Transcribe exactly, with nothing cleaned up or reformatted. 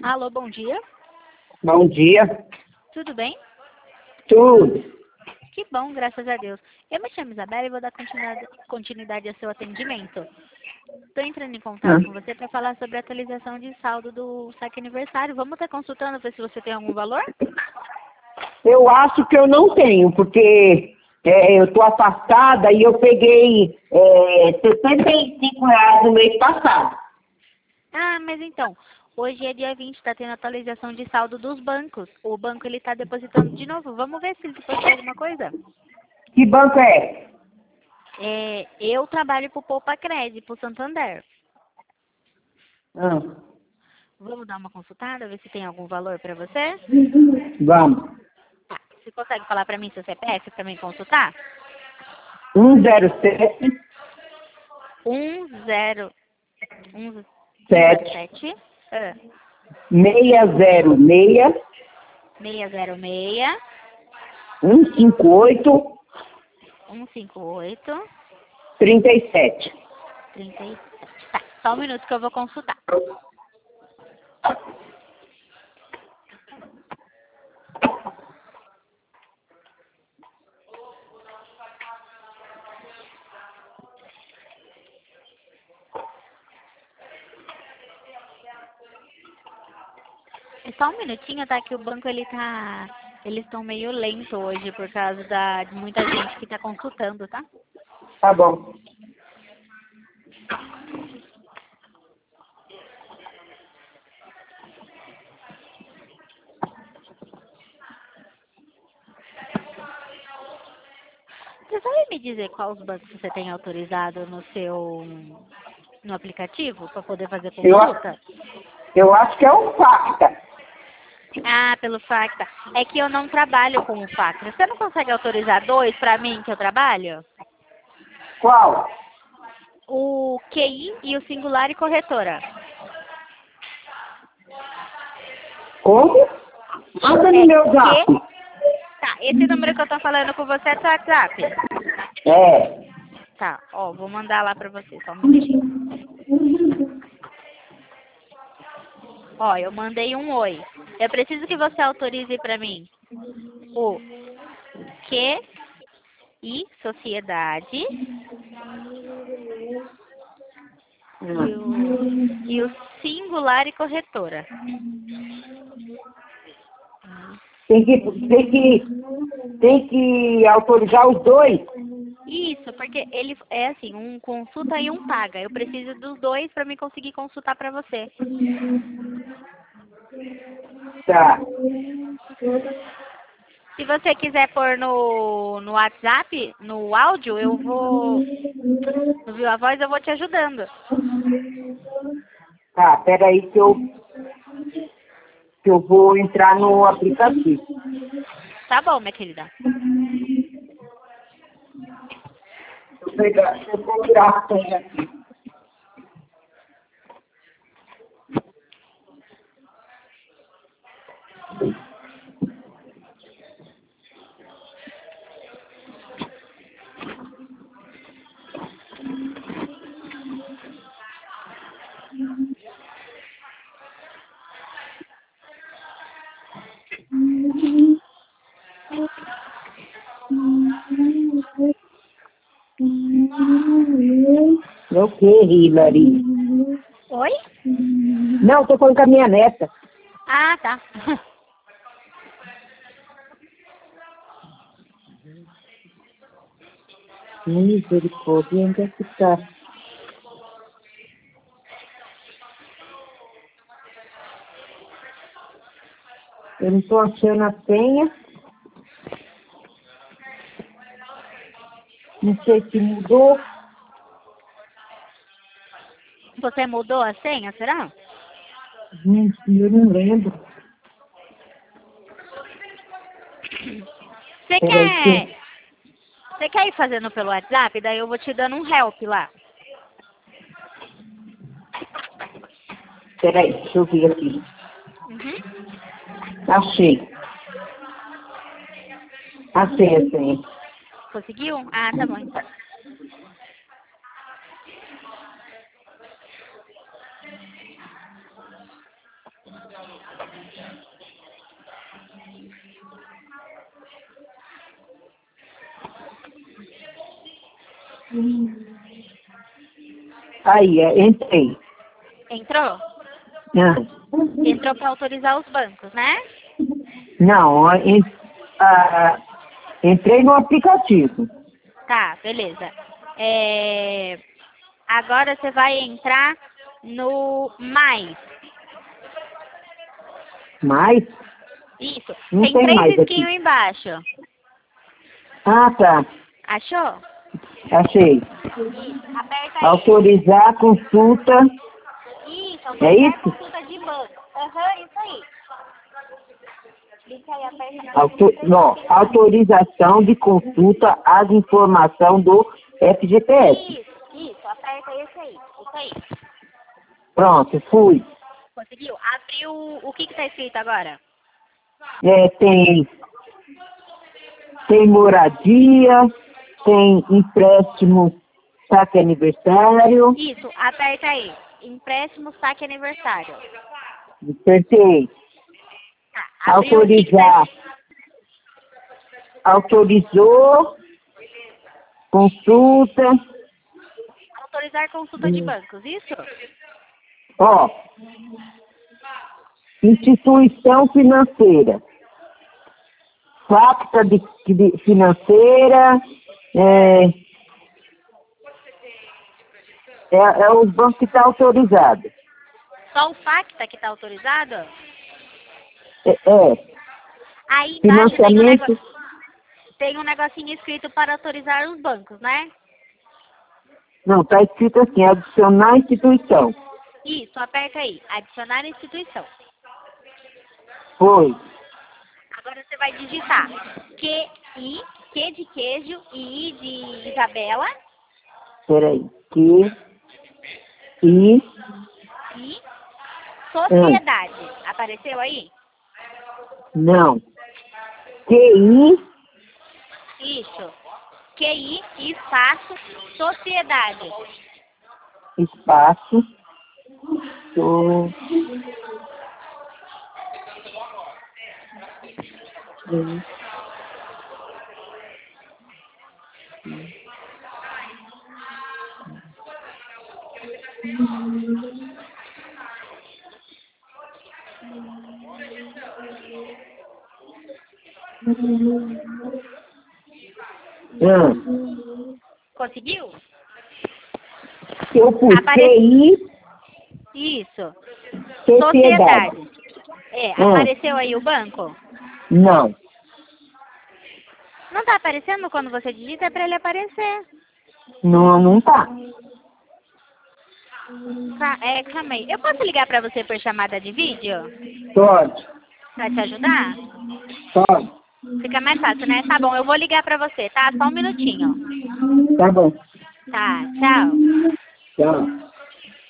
Alô, bom dia. Bom dia. Tudo bem? Tudo. Que bom, graças a Deus. Eu me chamo Isabela e vou dar continuidade, continuidade ao seu atendimento. Estou entrando em contato Ah. com você para falar sobre a atualização de saldo do saque aniversário. Vamos estar consultando, ver se você tem algum valor? Eu acho que eu não tenho, porque é, eu estou afastada e eu peguei é, sessenta e cinco reais no mês passado. Ah, mas então, hoje é dia vinte, está tendo atualização de saldo dos bancos. O banco ele está depositando de novo. Vamos ver se ele depositou alguma coisa? Que banco é? É, eu trabalho para o Poupa Crédito, para o Santander. Ah. Vamos dar uma consultada, ver se tem algum valor para você? Vamos. Tá. Você consegue falar para mim seu C P F para mim consultar? um zero sete Um zero um, um zero sete sete ah, seis zero seis seis zero seis um cinco oito um cinco oito três sete. trinta e sete. Tá, só um minuto que eu vou consultar. É só um minutinho, tá? Que o banco ele tá. Eles estão meio lento hoje por causa da, de muita gente que tá consultando, tá? Tá bom. Você sabe me dizer quais bancos você tem autorizado no seu no aplicativo para poder fazer Eu, consulta? eu acho que é um facta. Ah, pelo Facta. É que eu não trabalho com o Facta. Você não consegue autorizar dois para mim que eu trabalho? Qual? O Q I e o Singular e Corretora. Como? Manda no É meu zap. Q. Tá, esse número que eu tô falando com você é do WhatsApp. É. Tá, ó, vou mandar lá pra você, só um minutinho. Ó, eu mandei um oi. Eu preciso que você autorize pra mim o Q I Sociedade e o, e o Singular e Corretora. Tem que, tem que, tem que autorizar os dois. Isso, porque ele é assim, um consulta e um paga. Eu preciso dos dois para me conseguir consultar para você. Tá. Se você quiser pôr no, no WhatsApp, no áudio, eu vou. No Viu a Voz, eu vou te ajudando. Tá, peraí que eu, que eu vou entrar no aplicativo. Tá bom, minha querida. Deixa eu pegar, deixa eu procurar a senha aqui. O que, Hilary? Oi? Não, tô falando com a minha neta. Ah, tá. Misericórdia, onde é que tá? Eu não tô achando a senha. Não sei se mudou. Você mudou a senha, será? Gente, eu não lembro. Você Peraí, quer. que... Você quer ir fazendo pelo WhatsApp? Daí eu vou te dando um help lá. Peraí, deixa eu ver aqui. Uhum. Achei. Achei a senha. Conseguiu? Ah, tá bom então. Aí, é, entrei. Entrou? Não, Entrou para autorizar os bancos, né? não en- ah, entrei no aplicativo. Tá, beleza. É, Agora você vai entrar no mais. Mas, Isso. não Tem tem três mais risquinhos aqui. embaixo. Ah, tá. Achou? Achei. Isso. Aperta aí. Autorizar a consulta. Isso, É autorizar isso? consulta de banco. Aham, isso aí. Clica aí, aperta aí. Auto, não, autorização de consulta às informações do F G T S. Isso, isso. Aperta esse aí. Isso aí. Pronto, fui. Conseguiu? Abriu. O que que tá escrito agora? É, tem, tem moradia, tem empréstimo, saque aniversário. Isso, aperta aí. Empréstimo, saque aniversário. Apertei. Tá, abriu o que que tá Autorizar. escrito? Autorizou. Consulta. Autorizar consulta de bancos, isso? Ó. Instituição financeira. Facta de, de financeira. É, é, é o banco que está autorizado. Só o Facta que tá autorizado? É, é. Aí embaixo tem um, nego... Financiamento. tem um negocinho escrito para autorizar os bancos, né? Não, está escrito assim, adicionar instituição. Isso, aperta aí. Adicionar instituição. Foi. Agora você vai digitar Q I, Q de queijo e I de Isabela Peraí. Que. E. e sociedade. Apareceu aí? Não. Q I. Isso. Q I, espaço, sociedade. Espaço. So, ah, Conseguiu? eu pus Apare- Q I. Isso. Sociedade. Sociedade. É, Hum. apareceu aí o banco? Não. Não tá aparecendo quando você digita, é pra ele aparecer. Não, não tá. Ca- É, calma aí. Eu posso ligar pra você por chamada de vídeo? Pode. Pra te ajudar? Pode. Fica mais fácil, né? Tá bom, eu vou ligar pra você, tá? Só um minutinho. Tá bom. Tá, tchau. Tchau.